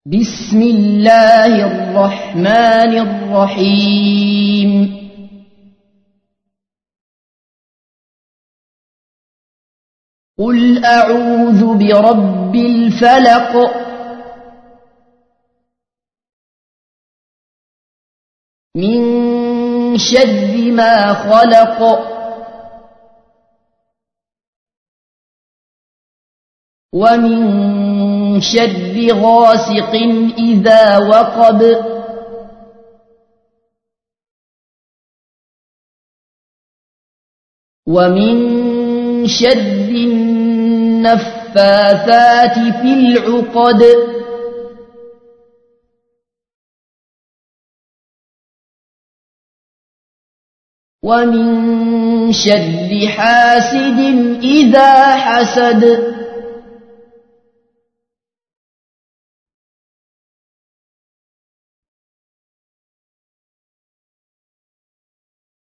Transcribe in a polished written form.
بسم الله الرحمن الرحيم قل أعوذ برب الفلق من شر ما خلق ومن شر غاسق إذا وقب ومن شر النفاثات في العقد ومن شر حاسد إذا حسد